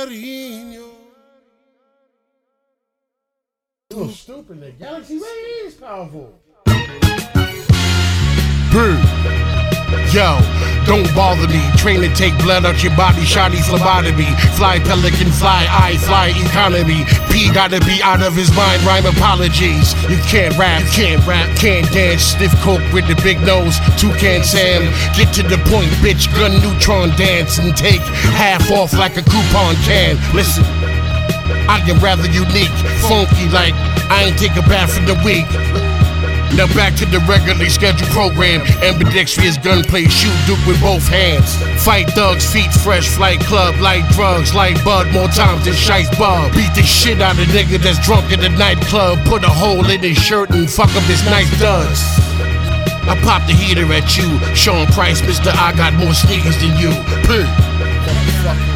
cariño. You stupid nigga. Galaxy Ray is powerful. Yo, don't bother me. Train to take blood out your body, shoddy phlebotomy. Fly pelican, fly fly economy. P gotta be out of his mind, rhyme apologies. You can't rap, can't dance. Stiff coke with the big nose, Toucan Sam. Get to the point, bitch, gun neutron dance. And take half off like a coupon can. Listen, I am rather unique, funky like I ain't take a bath in the week. Now back to the regularly scheduled program. Ambidextrous gunplay, shoot Duke with both hands. Fight thugs, feet fresh, flight club, light drugs, light bud, more times than Shice Bub. Beat the shit out of nigga that's drunk in the nightclub. Put a hole in his shirt and fuck up his nice duds. I pop the heater at you, Sean Price, Mr. I got more sneakers than you.